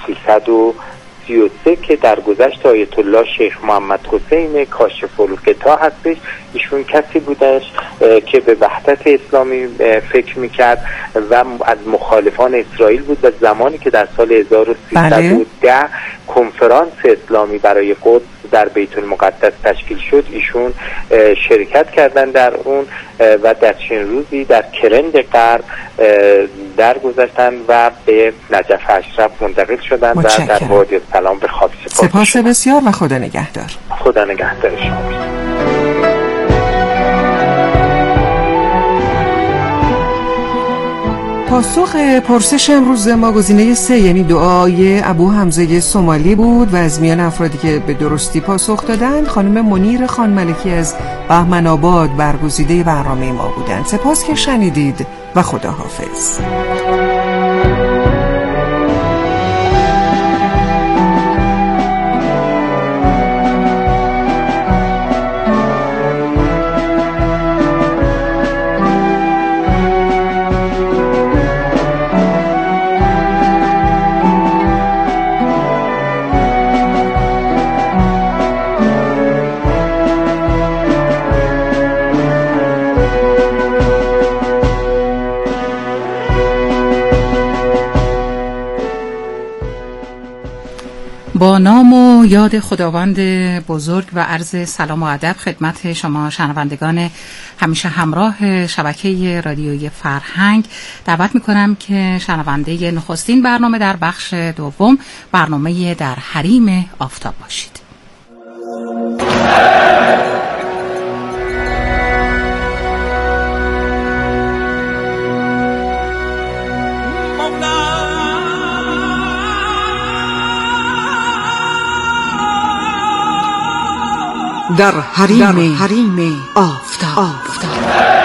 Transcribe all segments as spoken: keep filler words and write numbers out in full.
سیصد و سی و سه که در گذشت آیت الله شیخ محمد حسین کاشف الغطا هستش. ایشون کسی بودش که به وحدت اسلامی فکر میکرد و از مخالفان اسرائیل بود و زمانی که در سال هزار و سیصد و ده کنفرانس اسلامی برای قدس در بیت المقدس تشکیل شد، ایشون شرکت کردن در اون و در چند روزی در کرند غرب درگذشتن و به نجف اشرف منتقل شدن و در وادی السلام به خاک سپردند. سپاس بسیار و خدا نگهدار. خدا نگهدار شما. پاسخ پرسش امروز ما گزینه سه یعنی دعای ابو حمزه سومالی بود و از میان افرادی که به درستی پاسخ دادند خانم منیر خان ملکی از بهمن آباد برگزیده برنامه ما بودند. سپاس که شنیدید و خداحافظ. با نام و یاد خداوند بزرگ و عرض سلام و ادب خدمت شما شنوندگان همیشه همراه شبکه رادیوی فرهنگ دعوت میکنم که شنونده نخستین برنامه در بخش دوم برنامه در حریم آفتاب باشید. در حریم, در حریم آفتاب, آفتاب.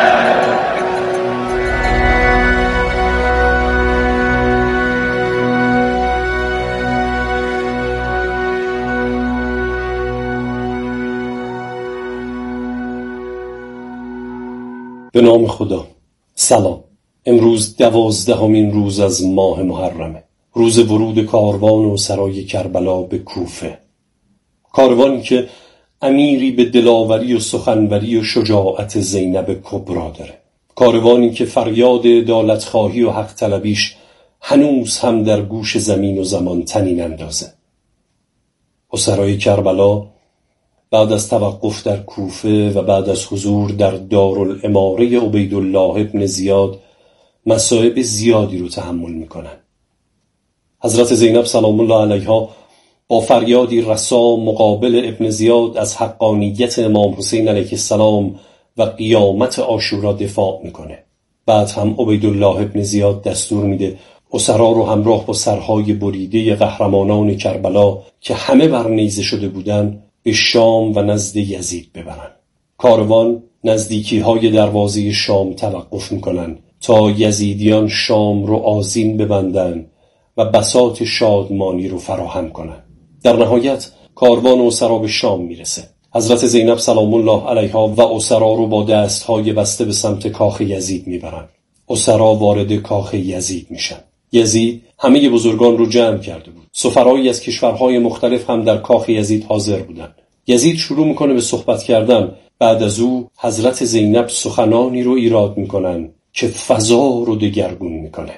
به نام خدا. سلام. امروز دوازدهمین روز از ماه محرمه، روز ورود کاروان و سرای کربلا به کوفه. کاروانی که امیری به دلاوری و سخنوری و شجاعت زینب کبرا داره. کاروانی که فریاد عدالتخواهی و حق طلبیش هنوز هم در گوش زمین و زمان طنین اندازه. اسرای کربلا بعد از توقف در کوفه و بعد از حضور در دارالاماره عبیدالله ابن زیاد مصائب زیادی رو تحمل میکنن. حضرت زینب سلام الله علیها با فریادی رسا مقابل ابن زیاد از حقانیت امام حسین علیه السلام و قیامت عاشورا دفاع میکنه. بعد هم عبیدالله ابن زیاد دستور میده اسرا رو همراه با سرهای بریده قهرمانان کربلا که همه بر نیزه شده بودن به شام و نزد یزید ببرن. کاروان نزدیکی های دروازه شام توقف میکنن تا یزیدیان شام رو آذین ببندن و بساط شادمانی رو فراهم کنن. در نهایت کاروان اسرا به شام میرسه. حضرت زینب سلام الله علیها و اسرا رو با دستهای بسته به سمت کاخ یزید میبرن. اسرا وارد کاخ یزید میشن. یزید همه بزرگان رو جمع کرده بود. سفرایی از کشورهای مختلف هم در کاخ یزید حاضر بودن. یزید شروع میکنه به صحبت کردن. بعد از او حضرت زینب سخنانی رو ایراد میکنن که فضا رو دگرگون میکنه.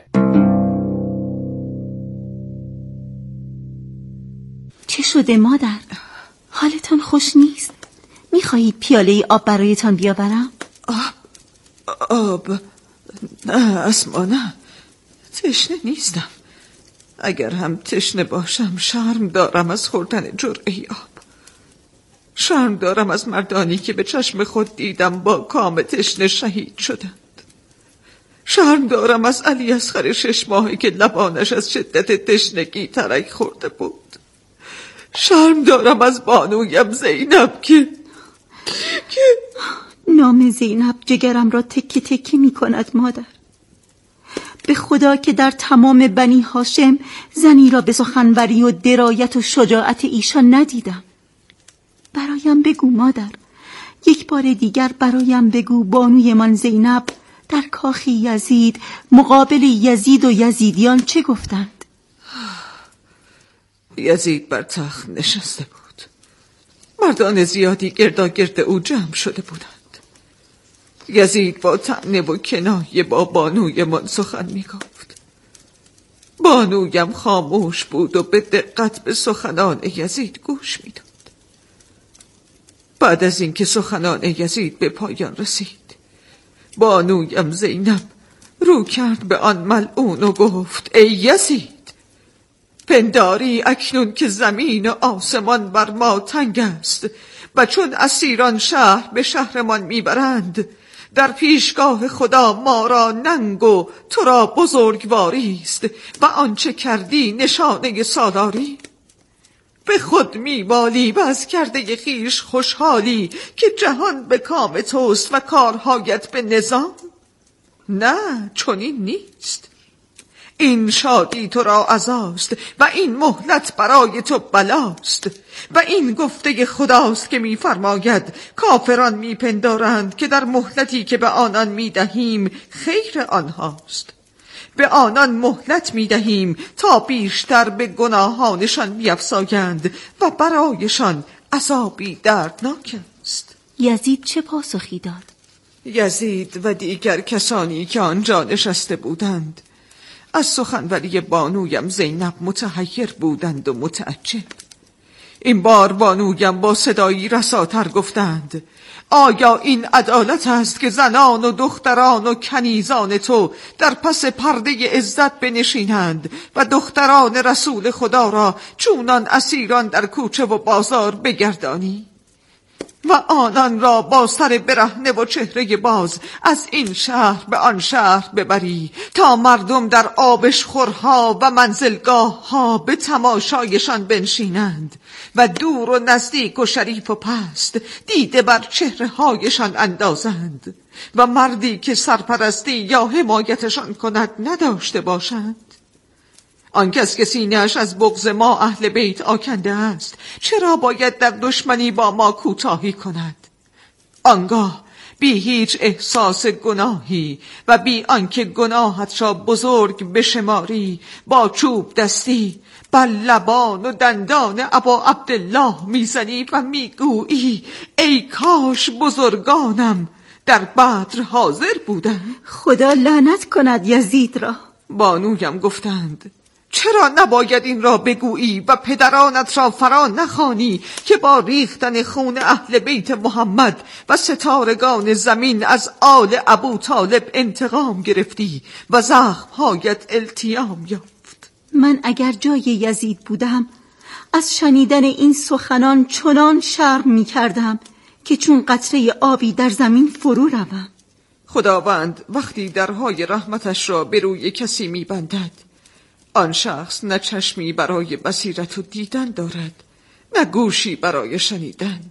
چه شده مادر؟ حالتان خوش نیست؟ میخواهید پیاله آب برایتان بیاورم؟ آب؟ آب؟ نه اسما نه، تشنه نیستم. اگر هم تشنه باشم شرم دارم از خوردن جرعه آب. شرم دارم از مردانی که به چشم خود دیدم با کام تشنه شهید شدند. شرم دارم از علی اصغر شش ماهی که لبانش از شدت تشنگی ترک خورده بود. شرم دارم از بانویم زینب که که نام زینب جگرم را تکی تکی می کند مادر. به خدا که در تمام بنی هاشم زنی را به سخنوری و درایت و شجاعت ایشان ندیدم. برایم بگو مادر، یک بار دیگر برایم بگو بانوی من زینب در کاخ یزید مقابل یزید و یزیدیان چه گفتند؟ یزید بر تخت نشسته بود. مردان زیادی گرداگرد او جمع شده بودند. یزید با طعنه و کنایه با بانوی من سخن می گفت. بانویم خاموش بود و به دقت به سخنان یزید گوش می داد. بعد از اینکه سخنان یزید به پایان رسید، بانویم زینب رو کرد به آن ملعون و گفت: ای یزید، پنداری اکنون که زمین و آسمان بر ما تنگ است و چون اسیران شهر به شهرمان میبرند، در پیشگاه خدا ما را ننگ و تو را بزرگواری است و آنچه کردی نشانه سالاری. به خود میبالی و از کرده خیش خوشحالی که جهان به کام توست و کارهایت به نظام. نه، چنین نیست. این شادی تو را عزاست و این مهلت برای تو بلاست و این گفته خداست که میفرماید کافران میپندارند که در مهلتی که به آنان میدهیم خیر آنهاست. به آنان مهلت میدهیم تا بیشتر به گناهانشان بیفزایند و برایشان عذابی دردناک است. یزید چه پاسخی داد؟ یزید و دیگر کسانی که آنجا نشسته بودند از سخنوری بانویم زینب متحیر بودند و متعجب. این بار بانویم با صدایی رساتر گفتند: آیا این عدالت است که زنان و دختران و کنیزان تو در پس پرده عزت بنشینند و دختران رسول خدا را چونان اسیران در کوچه و بازار بگردانی و آنان را با سر برهنه و چهره باز از این شهر به آن شهر ببری تا مردم در آبشخورها و منزلگاه ها به تماشایشان بنشینند و دور و نزدیک و شریف و پست دیده بر چهره هایشان اندازند و مردی که سرپرستی یا حمایتشان کند نداشته باشند؟ آن کس که سینه‌اش از بغض ما اهل بیت آکنده است چرا باید در دشمنی با ما کوتاهی کند؟ آنگاه بی هیچ احساس گناهی و بی آنکه گناهت را بزرگ بشماری با چوب دستی بر لبان و دندان ابا عبدالله میزنی و میگویی ای کاش بزرگانم در بدر حاضر بودند. خدا لعنت کند یزید را. بانویم گفتند: چرا نباید این را بگویی و پدرانت را فرا نخوانی که با ریختن خون اهل بیت محمد و ستارگان زمین از آل ابو طالب انتقام گرفتی و زخمهایت التیام یافت؟ من اگر جای یزید بودم از شنیدن این سخنان چنان شرم می کردم که چون قطره آبی در زمین فرو روم. خداوند وقتی درهای رحمتش را به روی کسی می بندد، آن شخص نه چشمی برای بصیرت و دیدن دارد نه گوشی برای شنیدن.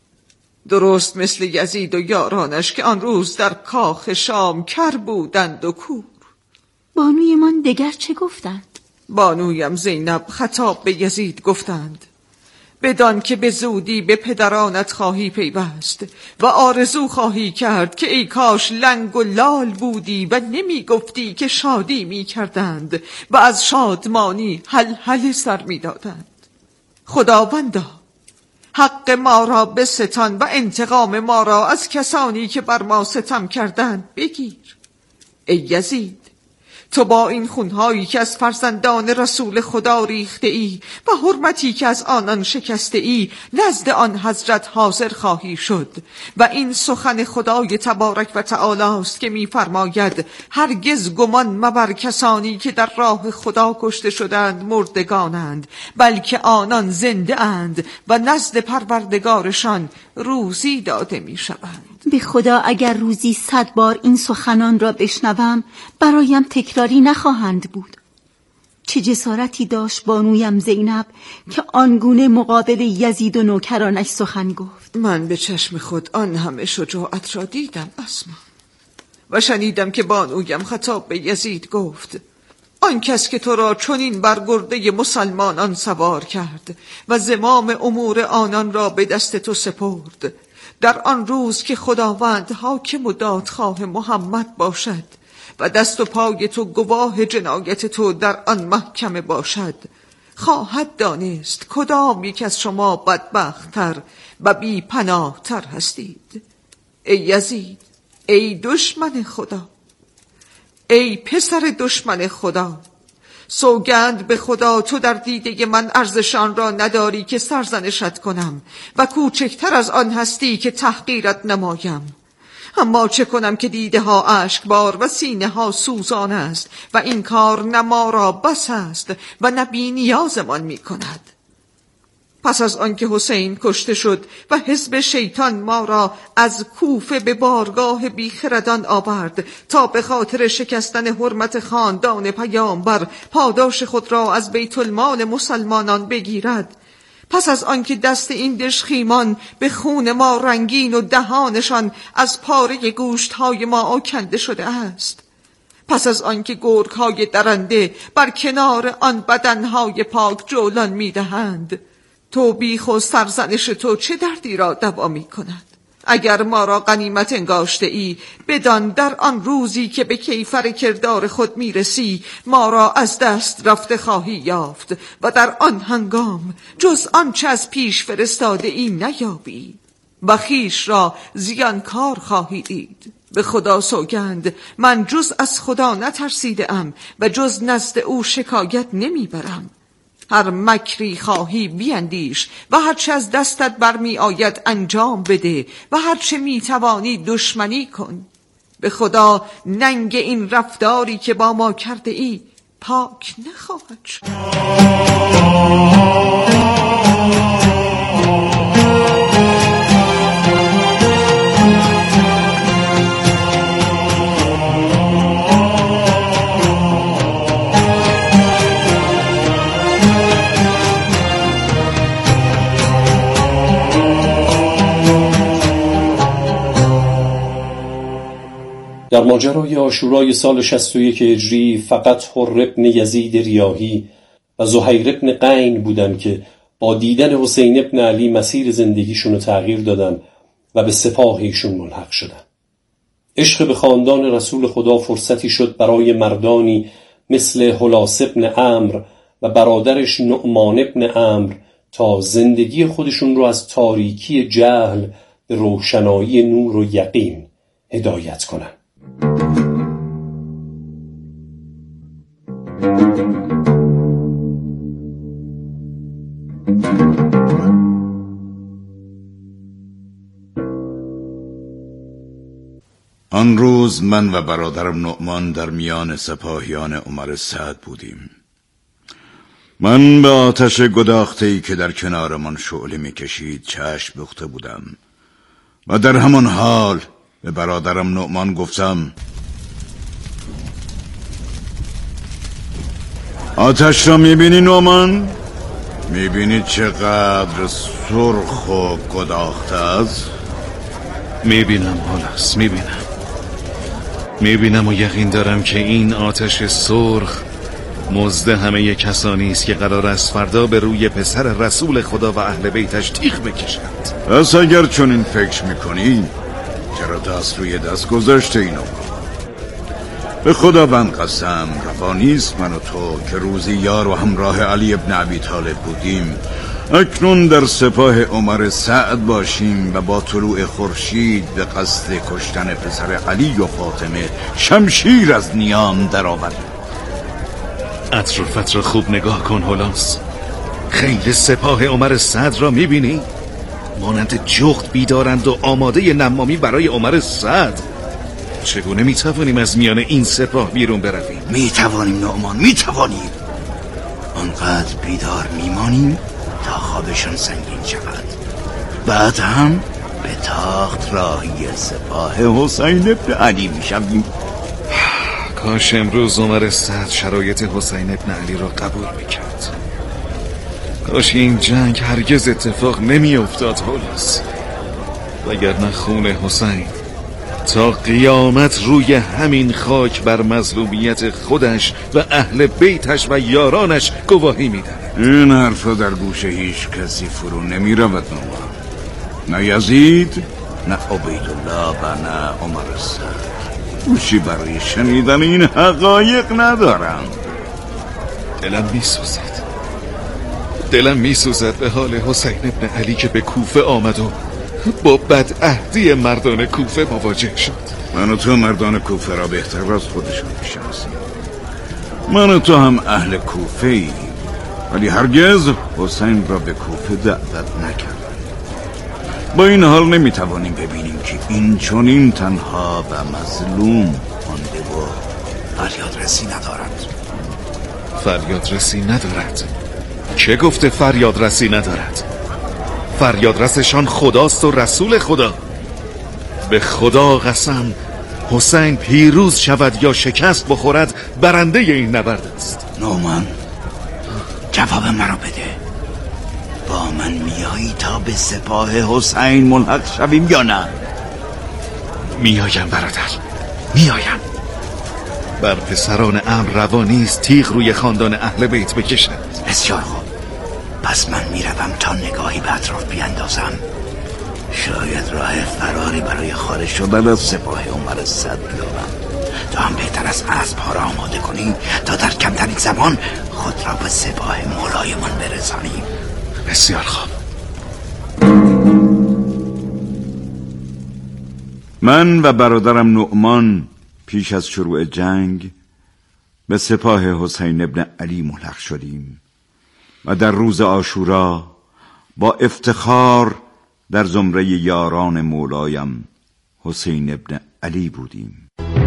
درست مثل یزید و یارانش که آن روز در کاخ شام کر بودند و کور. بانوی من دگر چه گفتند؟ بانویم زینب خطاب به یزید گفتند: بدان که به زودی به پدرانت خواهی پیوست و آرزو خواهی کرد که ای کاش لنگ و لال بودی و نمی گفتی که شادی می کردند و از شادمانی هل هل سر می دادند. خداوندا حق ما را بستان و انتقام ما را از کسانی که بر ما ستم کردند بگیر. ای یزید، تو با این خونهایی که از فرزندان رسول خدا ریخته ای و حرمتی که از آنان شکسته ای نزد آن حضرت حاضر خواهی شد و این سخن خدای تبارک و تعالی است که می فرماید هرگز گمان مبر کسانی که در راه خدا کشته شدند مردگانند، بلکه آنان زنده اند و نزد پروردگارشان روزی داده می شوند. به خدا اگر روزی صد بار این سخنان را بشنوم برایم تکراری نخواهند بود. چه جسارتی داشت بانویم زینب که آنگونه مقابل یزید و نوکرانش سخن گفت. من به چشم خود آن همه شجاعت را دیدم اسما و شنیدم که بانویم خطاب به یزید گفت: آن کس که تو را چنین بر گرده مسلمانان سوار کرد و زمام امور آنان را به دست تو سپرد، در آن روز که خداوند حاکم و دادخواه محمد باشد و دست و پای تو گواه جنایت تو در آن محکمه باشد، خواهد دانست کدام یک از شما بدبخت‌تر و بی پناه‌تر هستید. ای یزید، ای دشمن خدا، ای پسر دشمن خدا، سوگند به خدا تو در دیده من ارزشان را نداری که سرزنشت کنم و کوچکتر از آن هستی که تحقیرت نمایم. اما چه کنم که دیده ها اشکبار و سینه ها سوزان است و این کار نه ما را بس است و نه بی نیازمان می کند. پس از آنکه حسین کشته شد و حزب شیطان ما را از کوفه به بارگاه بیخردان آورد تا به خاطر شکستن حرمت خاندان پیامبر پاداش خود را از بیت المال مسلمانان بگیرد، پس از آنکه دست این دژخیمان به خون ما رنگین و دهانشان از پاره گوشتهای ما آکنده شده است، پس از آنکه گرگ‌های درنده بر کنار آن بدنهای پاک جولان می‌دهند، توبیخ و سرزنش تو چه دردی را دوا می کند؟ اگر ما را غنیمت انگاشته ای، بدان در آن روزی که به کیفر کردار خود می رسی ما را از دست رفته خواهی یافت و در آن هنگام جز آنچه از پیش فرستاده ای نیابی و خویش را زیانکار خواهی دید. به خدا سوگند من جز از خدا نترسیده ام و جز نزد او شکایت نمی برم. هر مکری خواهی بیندیش و هرچه از دستت برمی آید انجام بده و هرچه می توانی دشمنی کن. به خدا ننگ این رفتاری که با ما کرده ای پاک نخواهد شد. در ماجرای عاشورای سال شصت و یک هجری فقط حر ابن یزید ریاحی و زهیر ابن قین بودن که با دیدن حسین ابن علی مسیر زندگیشون رو تغییر دادن و به سپاه ایشون ملحق شدن. عشق به خاندان رسول خدا فرصتی شد برای مردانی مثل هلاس ابن عمرو و برادرش نعمان ابن عمرو تا زندگی خودشون رو از تاریکی جهل به روشنایی نور و یقین هدایت کنن. آن روز من و برادرم نعمان در میان سپاهیان عمر سعد بودیم. من به آتش گداخته‌ای که در کنارمان شعله می‌کشید چشم دوخته بودم و در همان حال به برادرم نعمان گفتم آتش را میبینی نعمان؟ میبینی چقدر سرخ و گداخته است؟ میبینم هلاس، میبینم میبینم و یقین دارم که این آتش سرخ مزد همه کسانی است که قرار است فردا به روی پسر رسول خدا و اهل بیتش تیغ بکشند. پس اگر چنین فکر میکنی چرا دست روی دست گذاشته اینو؟ به خدا بند قسم روا نیست من و تو که روزی یار و همراه علی ابن ابی طالب بودیم اکنون در سپاه عمر سعد باشیم و با طلوع خورشید به قصد کشتن پسر علی و فاطمه شمشیر از نیام در آوریم. اطرافت را خوب نگاه کن هلاس. خیل سپاه عمر سعد را میبینی؟ مانند جغد بیدارند و آماده نمامی برای عمر سعد. چگونه میتوانیم از میان این سپاه بیرون برویم؟ میتوانیم نعمان، میتوانیم. آنقدر بیدار میمانیم تا خوابشان سنگین شود. بعد هم به تاخت راهی سپاه حسین ابن علی میشویم. کاش امروز عمر سعد شرایط حسین ابن علی را قبول میکرد. کاش این جنگ هرگز اتفاق نمی افتاد هلاس، وگرنه خون حسین تا قیامت روی همین خاک بر مظلومیت خودش و اهل بیتش و یارانش گواهی میدهد. این حرفا در گوش هیچ کسی فرو نمی رود نوما. نه یزید، نه عبیدالله و نه عمر سعد گوشی برای شنیدن این حقایق ندارم. دلم می سوزد دلم میسوزد به حال حسین ابن علی که به کوفه آمد و با بدعهدی مردان کوفه مواجه شد. من و تو مردان کوفه را بهتر از خودشون میشناسیم. من و تو هم اهل کوفه ای، ولی هرگز حسین را به کوفه دعوت نکردن. با این حال نمیتوانیم ببینیم که این چنین تنها و مظلوم مانده و فریاد رسی ندارد. فریاد رسی ندارد؟ چه گفته فریاد رسی ندارد؟ فریاد رسشان خداست و رسول خدا. به خدا قسم حسین پیروز شود یا شکست بخورد برنده این نبرد است. نومان، جواب مرا بده. با من میایی تا به سپاه حسین ملحق شویم یا نه؟ میایم برادر، میایم. بر پسران امر روانیست تیغ روی خاندان اهل بیت بکشد. بسیار خوب، پس من میروم تا نگاهی به اطراف بیاندازم. شاید راه فراری برای خارج شدن از سپاه عمر صد بیابم. تو هم بهتر از اسب‌ها را آماده کنی تا در کمترین زمان خود را به سپاه مولایمان برسانیم. بسیار خوب. من و برادرم نعمان پیش از شروع جنگ به سپاه حسین ابن علی ملحق شدیم و در روز عاشورا با افتخار در زمره یاران مولایم حسین ابن علی بودیم.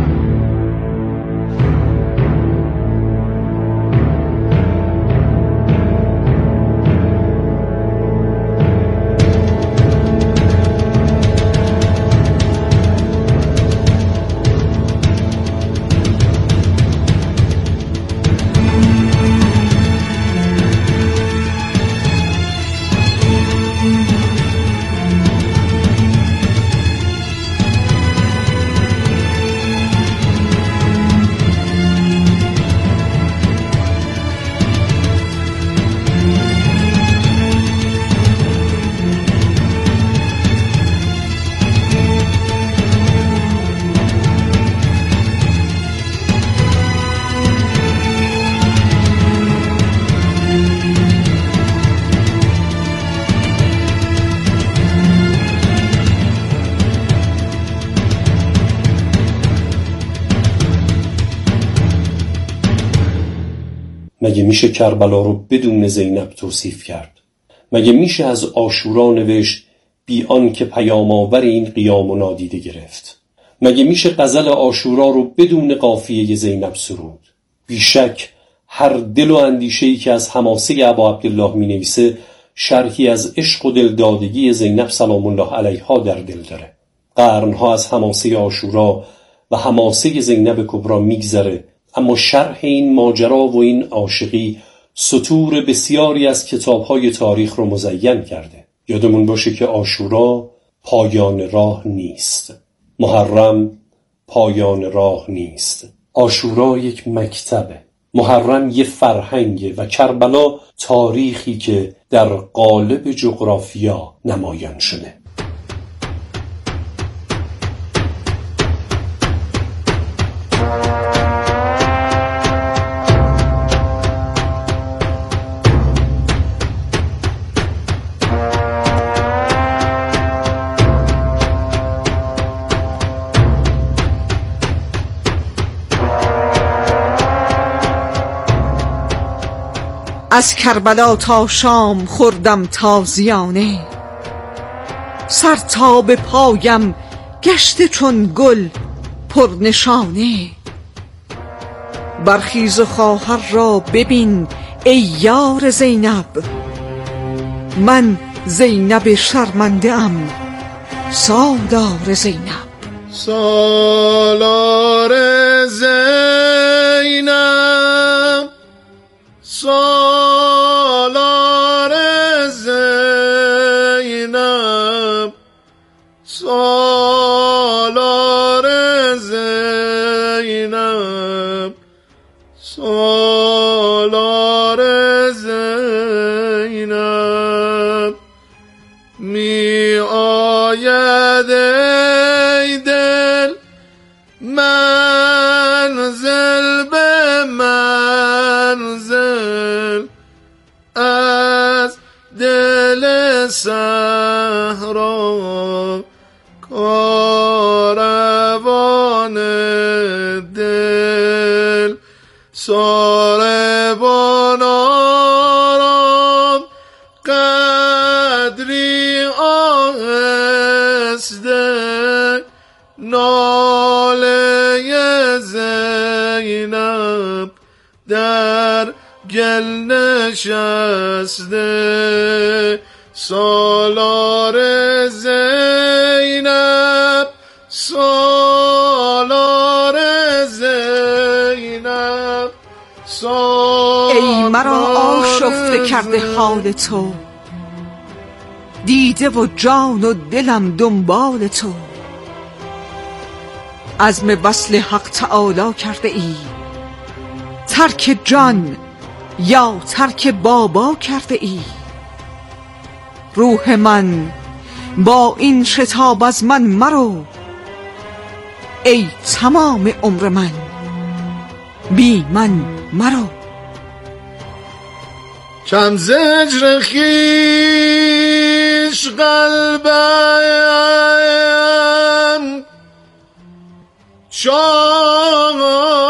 مگه میشه کربلا رو بدون زینب توصیف کرد؟ مگه میشه از عاشورا نوشت بی آن که پیام آور این قیام و نادیده گرفت؟ مگه میشه غزل عاشورا رو بدون قافیه زینب سرود؟ بیشک هر دل و اندیشه‌ای که از حماسه ابا عبدالله می نویسه شرحی از عشق و دلدادگی زینب سلام الله علیها در دل داره. قرنها از حماسه عاشورا و حماسه زینب کبری میگذره، اما شرح این ماجرا و این عاشقی سطور بسیاری از کتاب‌های تاریخ رو مزین کرده. یادمون باشه که عاشورا پایان راه نیست، محرم پایان راه نیست. عاشورا یک مکتبه، محرم یه فرهنگه و کربلا تاریخی که در قالب جغرافیا نمایان شده. از کربلا تا شام خوردم تازیانه، سر تا به پایم گشته چون گل پرنشانه. برخیز خواهر را ببین ای یار زینب، من زینب شرمنده ام سالار زینب. سالار زینب، سالار زینب، سالار زینب، سالار زینب. می آید ای دل منزل به منزل، صحرا کاروان دل ساربان آرام قدری آهسته ناله زینب در گل نشسته سالار زینب سالار زینب سالار ای مرا آشفته کرده حال تو دیده و جان و دلم دنبال تو عزم وصل حق تعالی کرده ای ترک جان یا ترک بابا کرده ای روح من با این شتاب از من مرو ای تمام عمر من بی من مرو کم زجر خیش قلبم شاک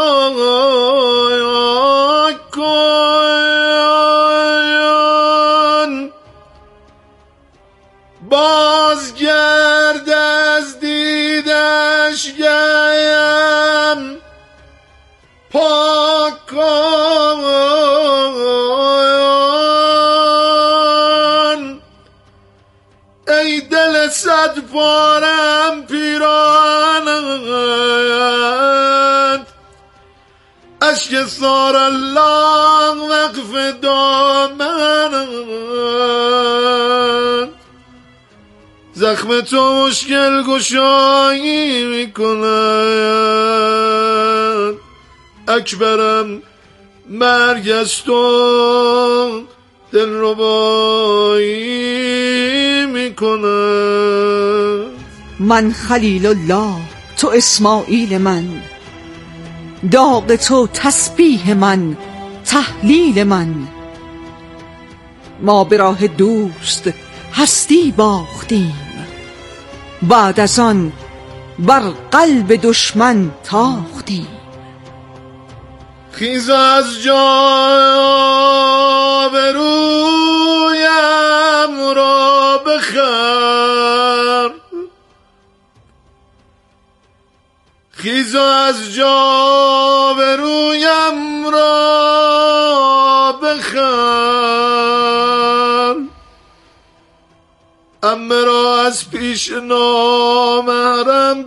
کن باز گرد از دیدش گیم پاک کن ای دل صد پارم پیرانت اشک سار الله وقف دامنت زخم تو مشکل گشایی میکند اکبرم مرگ از تو دل ربایی میکند من خلیل الله تو اسماعیل من داغ تو تسبیح من تهلیل من ما به راه دوست هستی باختیم بعد از آن بر قلب دشمن تاختیم خیز از جا به رویم را بخر خیز از جا به رویم را بخر عمه را از پیش نامحرم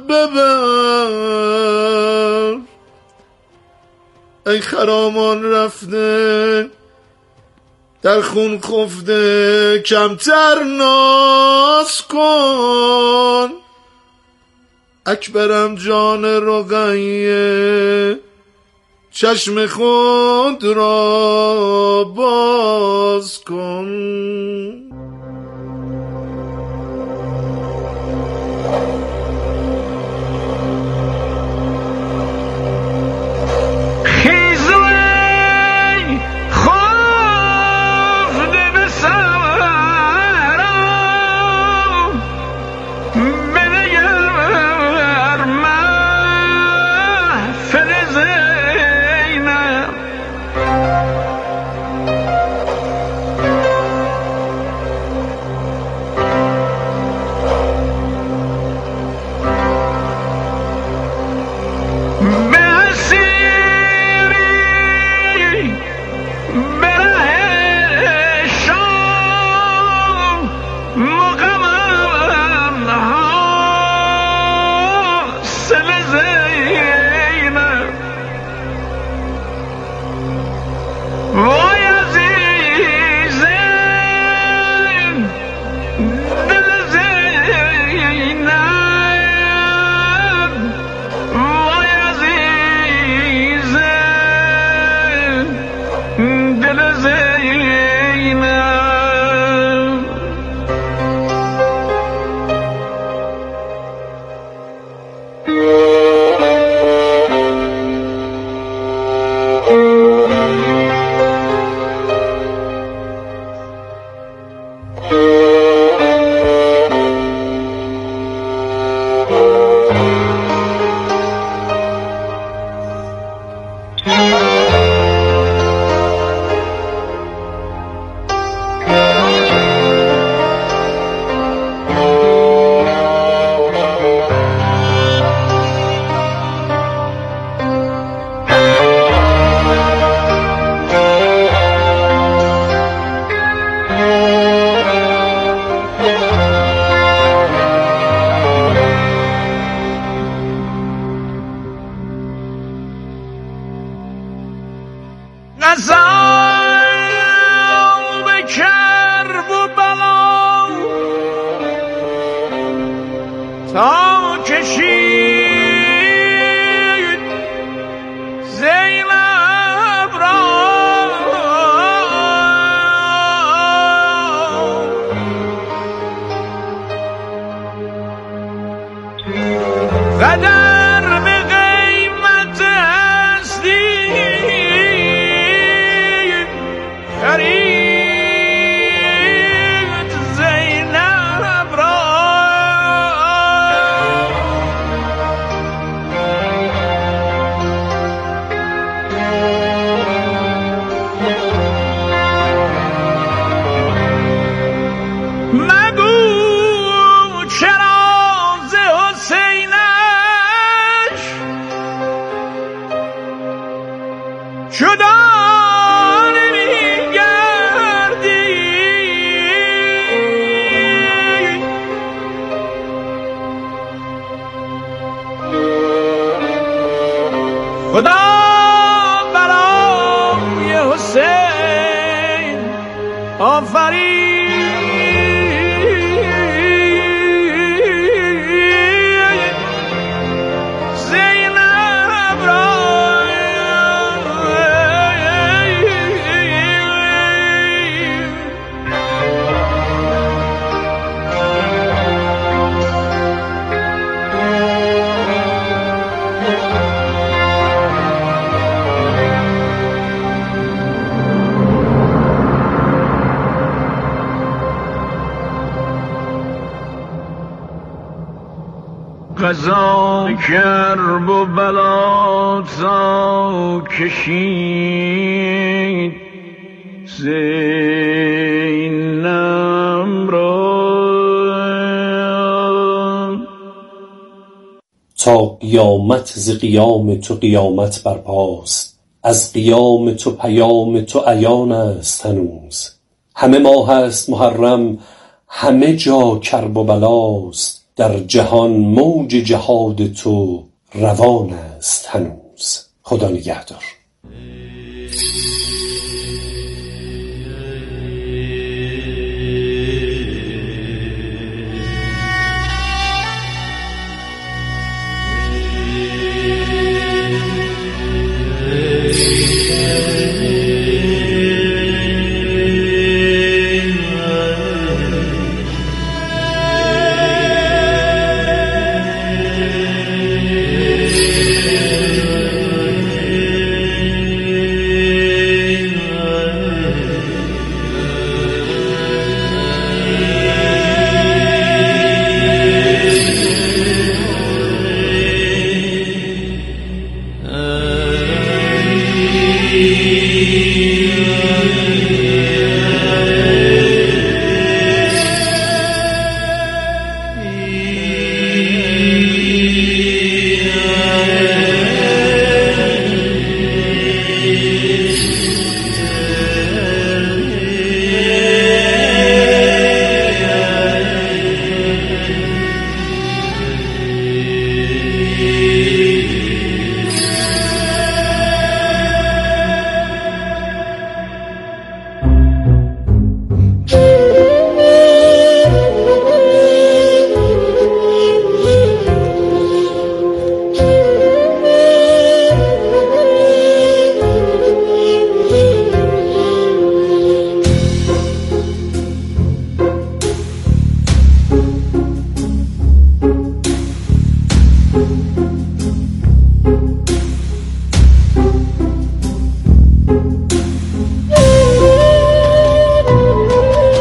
ببر ای خرامان رفته در خون خفته کمتر ناز کن اکبرم جان رقیه چشم خود را باز کن Thank you. قضا کرب و بلا تا کشید زینب را تا قیامت ز قیام تو قیامت برپاست، از قیام تو پیام تو عیان است هنوز. همه ماه است محرم، همه جا کرب و بلاست، در جهان موج جهاد تو روان است هنوز. خدا نگهدار.